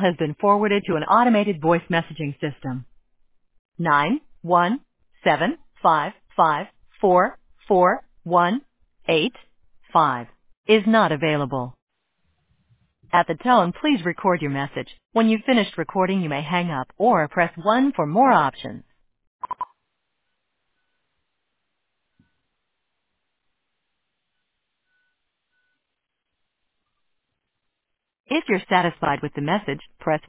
has been forwarded to an automated voice messaging system. 91755444185 is not available. At the tone, please record your message. When you've finished recording, you may hang up or press 1 for more options. If you're satisfied with the message, press